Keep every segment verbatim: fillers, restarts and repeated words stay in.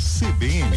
C B N.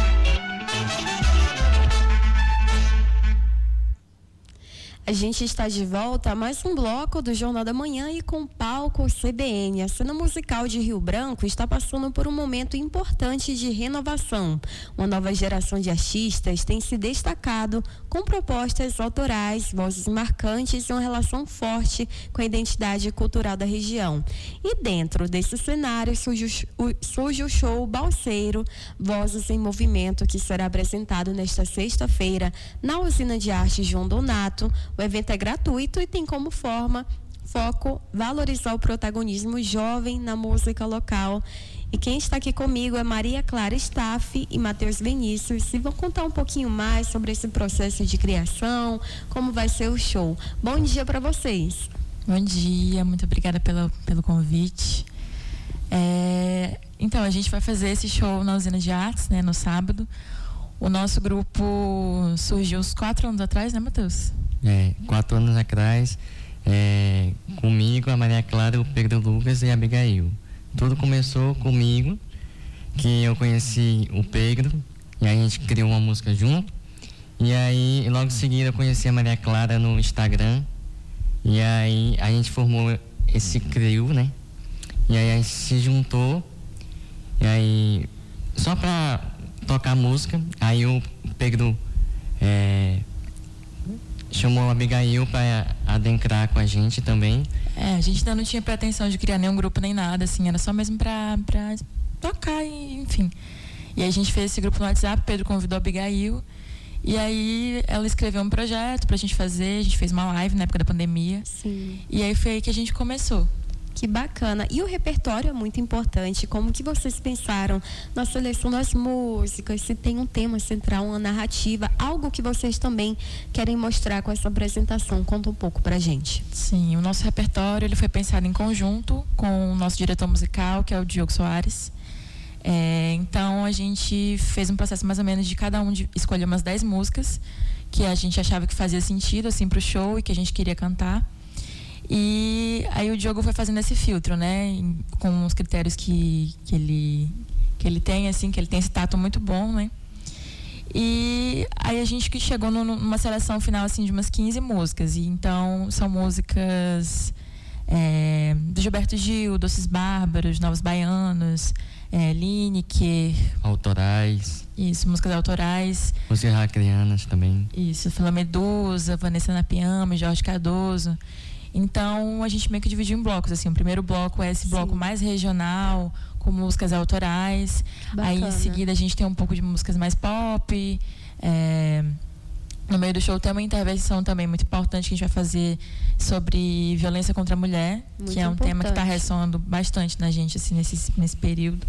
A gente está de volta a mais um bloco do Jornal da Manhã e com palco C B N. A cena musical de Rio Branco está passando por um momento importante de renovação. Uma nova geração de artistas tem se destacado com propostas autorais, vozes marcantes e uma relação forte com a identidade cultural da região. E dentro desse cenário surge o, surge o show Balseiro, Vozes em Movimento, que será apresentado nesta sexta-feira na Usina de Arte João Donato. O evento é gratuito e tem como forma, foco, valorizar o protagonismo jovem na música local. E quem está aqui comigo é Maria Clara Staff e Matheus Vinícius, e vão contar um pouquinho mais sobre esse processo de criação, como vai ser o show. Bom dia para vocês. Bom dia, muito obrigada pelo, pelo convite. É, então, a gente vai fazer esse show na Usina de Artes, né, no sábado. O nosso grupo surgiu uns quatro anos atrás, né, Matheus? É, quatro anos atrás, é, comigo, a Maria Clara, o Pedro Lucas e a Abigail. Tudo começou comigo, que eu conheci o Pedro, e aí a gente criou uma música junto. E aí, logo em seguida, eu conheci a Maria Clara no Instagram. E aí, a gente formou esse trio, né? E aí, a gente se juntou. E aí, só pra tocar música, aí o Pedro é, chamou a Abigail para adentrar com a gente também. É, a gente ainda não tinha pretensão de criar nenhum grupo nem nada, assim, era só mesmo pra, pra tocar, e, enfim. E aí a gente fez esse grupo no WhatsApp, Pedro convidou a Abigail, e aí ela escreveu um projeto pra gente fazer, a gente fez uma live na época da pandemia. Sim. E aí foi aí que a gente começou. Que bacana. E o repertório é muito importante. Como que vocês pensaram na seleção das músicas? Se tem um tema central, uma narrativa, algo que vocês também querem mostrar com essa apresentação? Conta um pouco pra gente. Sim, o nosso repertório ele foi pensado em conjunto com o nosso diretor musical, que é o Diogo Soares. É, então a gente fez um processo mais ou menos de cada um de escolher umas dez músicas que a gente achava que fazia sentido assim pro show e que a gente queria cantar. E aí o Diogo foi fazendo esse filtro, né, com os critérios que, que, ele, que ele tem, assim, que ele tem esse tato muito bom, né. E aí a gente que chegou no, numa seleção final, assim, de umas quinze músicas. E então são músicas é, do Gilberto Gil, Doces Bárbaros, Novos Baianos, é, Lineker. Autorais. Isso, músicas autorais. Músicas racrianas também. Isso, Fila Medusa, Vanessa Napiama, Jorge Cardoso. Então, a gente meio que dividiu em blocos, assim, o primeiro bloco é esse Sim. bloco mais regional, com músicas autorais. Bacana. Aí, em seguida, a gente tem um pouco de músicas mais pop. É... No meio do show tem uma intervenção também muito importante que a gente vai fazer sobre violência contra a mulher, Muito que é um importante. tema que está ressoando bastante na gente, assim, nesse, nesse período.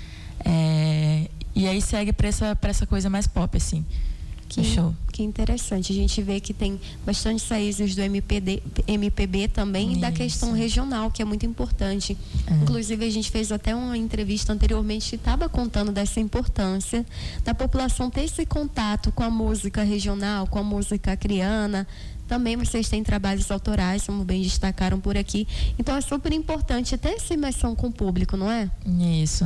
É... E aí segue para essa, para essa coisa mais pop, assim. Que, show. que interessante. A gente vê que tem bastante saídas do M P D, M P B também. Isso. E da questão regional, que é muito importante. É. Inclusive, a gente fez até uma entrevista anteriormente que estava contando dessa importância da população ter esse contato com a música regional, com a música acriana. Também vocês têm trabalhos autorais, como bem destacaram por aqui. Então, é super importante ter essa imersão com o público, não é? Isso.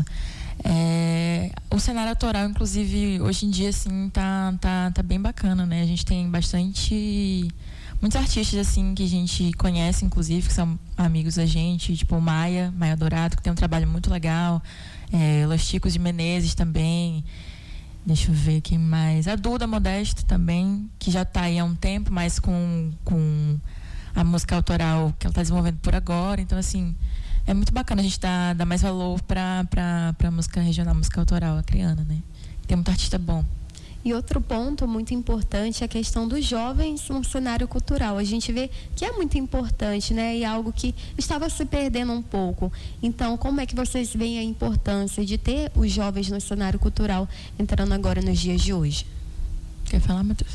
É, o cenário autoral, inclusive, hoje em dia, assim, tá, tá, tá bem bacana, né? A gente tem bastante... Muitos artistas, assim, que a gente conhece, inclusive, que são amigos da gente, tipo o Maia, Maia Dourado, que tem um trabalho muito legal. É, Los Chicos de Menezes também. Deixa eu ver quem mais. A Duda Modesto também, que já tá aí há um tempo, mas com, com a música autoral que ela tá desenvolvendo por agora. Então, assim... É muito bacana a gente dar, dar mais valor para a música regional, música autoral acriana, né? Tem muito artista bom. E outro ponto muito importante é a questão dos jovens no cenário cultural. A gente vê que é muito importante, né? E algo que estava se perdendo um pouco. Então, como é que vocês veem a importância de ter os jovens no cenário cultural entrando agora nos dias de hoje? Quer falar, Matheus?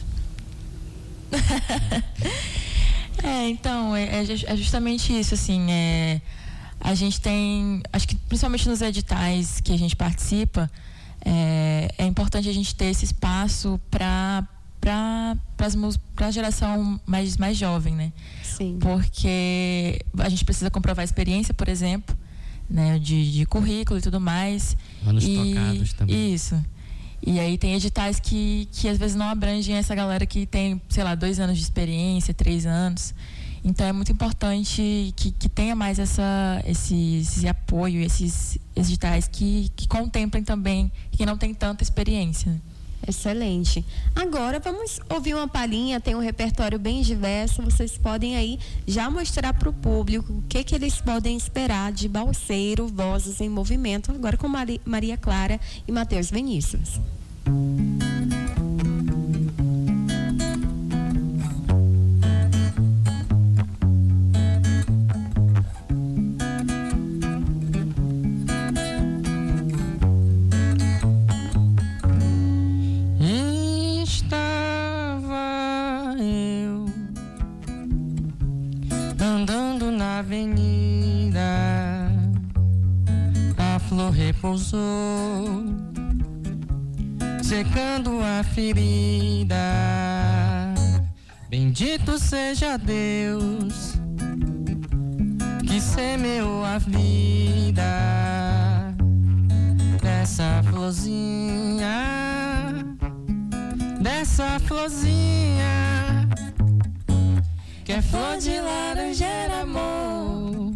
é, então, é, é justamente isso, assim, é... A gente tem, acho que principalmente nos editais que a gente participa, é, é importante a gente ter esse espaço para para a geração mais, mais jovem, né? Sim. Porque a gente precisa comprovar a experiência, por exemplo, né, de, de currículo e tudo mais. Anos e, tocados também. Isso. E aí tem editais que, que às vezes não abrangem essa galera que tem, sei lá, dois anos de experiência, três anos. Então é muito importante que, que tenha mais essa, esse, esse apoio, esses editais que, que contemplem também quem não tem tanta experiência. Excelente. Agora vamos ouvir uma palhinha, tem um repertório bem diverso, vocês podem aí já mostrar para o público o que, que eles podem esperar de Balseiro, Vozes em Movimento, agora com Mari, Maria Clara e Matheus Vinícius. Repousou, secando a ferida. Bendito seja Deus que semeou a vida dessa florzinha, dessa florzinha que é flor de laranjeira, amor.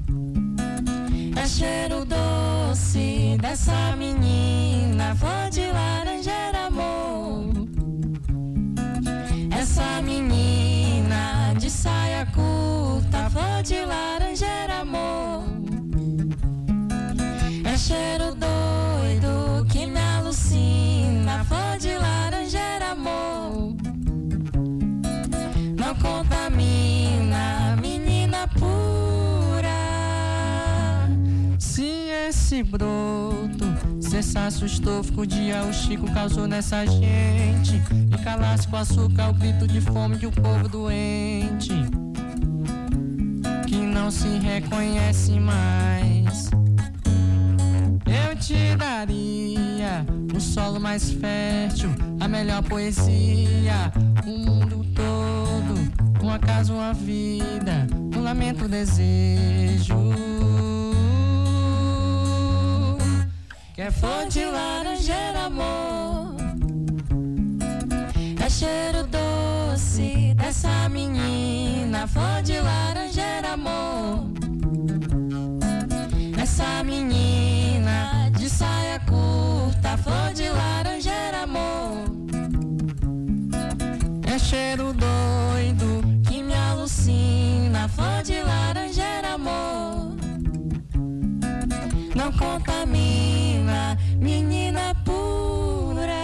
É cheiro doce dessa menina, flor de laranjeira, amor. Essa menina de saia curta, flor de laranjeira, amor. É cheiro doido que me alucina, flor de laranjeira, amor. Não contamina, menina pura. Se esse broto cessasse o estofo, o dia o Chico causou nessa gente, e calasse com açúcar o grito de fome de um povo doente, que não se reconhece mais, eu te daria o solo mais fértil, a melhor poesia, o mundo todo, um acaso, uma vida, um lamento, um desejo. Que é flor de laranjeira, amor. É cheiro doce dessa menina, flor de laranjeira, amor. Essa menina de saia curta, flor de laranjeira, amor. É cheiro doido que me alucina, flor de laranjeira, amor. Não contamina, menina pura.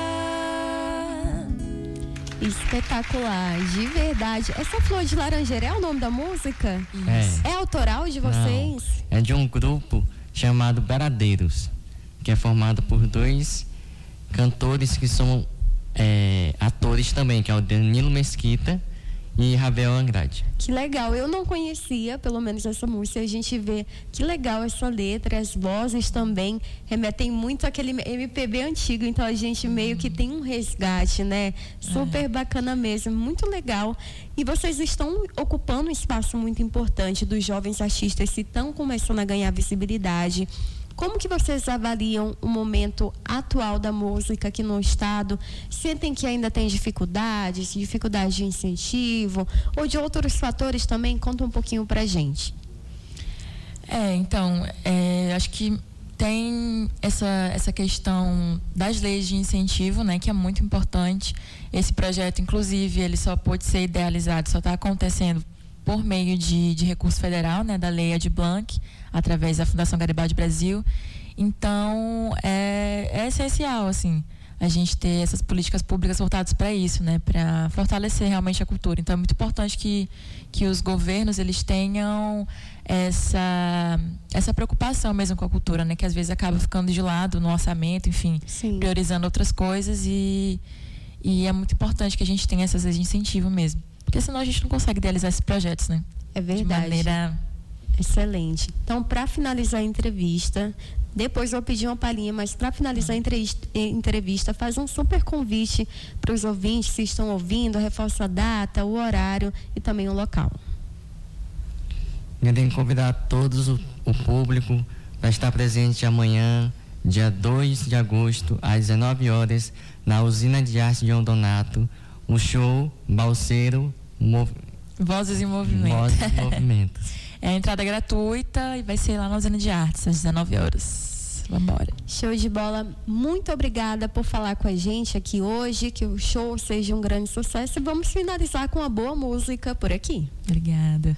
Espetacular, de verdade. Essa flor de laranjeira é o nome da música? É. É autoral de vocês? Não, é de um grupo chamado Beradeiros, que é formado por dois cantores que são é, atores também, que é o Danilo Mesquita e Ravel Andrade. Que legal, eu não conhecia pelo menos essa música, a gente vê que legal essa letra, as vozes também remetem muito àquele M P B antigo, então a gente meio que tem um resgate, né? Super é. bacana mesmo, muito legal. E vocês estão ocupando um espaço muito importante dos jovens artistas que estão começando a ganhar visibilidade. Como que vocês avaliam o momento atual da música aqui no estado? Sentem que ainda tem dificuldades, dificuldades de incentivo ou de outros fatores também? Conta um pouquinho pra gente. É, então, é, acho que tem essa, essa questão das leis de incentivo, né, que é muito importante. Esse projeto, inclusive, ele só pôde ser idealizado, só está acontecendo por meio de, de recurso federal, né, da Lei Aldir Blanc, através da Fundação Garibaldi Brasil. Então, é, é essencial, assim, a gente ter essas políticas públicas voltadas para isso, né, para fortalecer realmente a cultura. Então, é muito importante que, que os governos, eles tenham essa, essa preocupação mesmo com a cultura, né, que às vezes acaba ficando de lado no orçamento, enfim, Sim. priorizando outras coisas, e, e é muito importante que a gente tenha essas leis de incentivo mesmo. Porque senão a gente não consegue idealizar esses projetos, né? É verdade. De maneira... Excelente. Então, para finalizar a entrevista, depois eu vou pedir uma palhinha, mas para finalizar a entrevista, faz um super convite para os ouvintes que estão ouvindo, reforça a data, o horário e também o local. Eu tenho que convidar todos o, o público para estar presente amanhã, dia dois de agosto, às dezenove horas, na Usina de Arte de Hondonato, o show Balseiro Mov... Vozes em Movimento. Vozes em Movimento. É a entrada gratuita e vai ser lá na Usina de Artes, às dezenove horas. Vambora. Show de bola. Muito obrigada por falar com a gente aqui hoje. Que o show seja um grande sucesso. E vamos finalizar com uma boa música por aqui. Obrigada.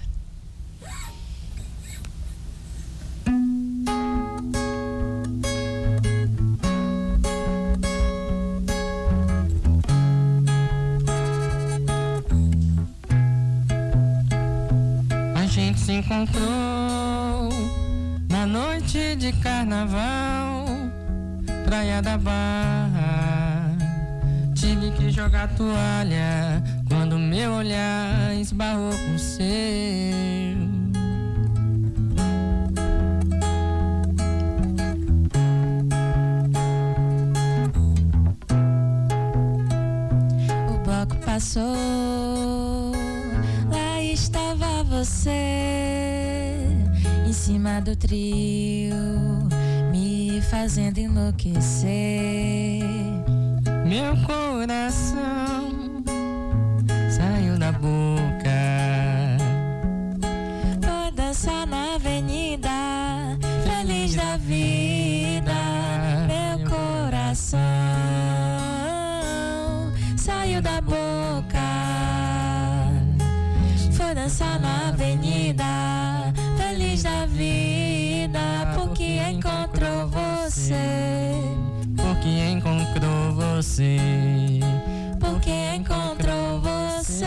A gente se encontrou na noite de carnaval, Praia da Barra. Tive que jogar toalha quando meu olhar esbarrou com o seu. O bloco passou, lá estava você, em cima do trio, me fazendo enlouquecer. Meu coração saiu da boca. Foi dançar na avenida, feliz da vida. Meu coração saiu da boca. Foi dançar na avenida, feliz da vida, porque encontrou você. Porque encontrou você. Porque encontrou você.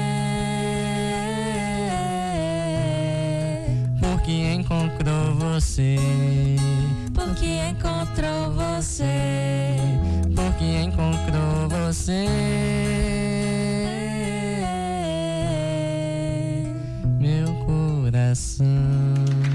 Porque encontrou você. Porque encontrou você. Porque encontrou você. Meu coração.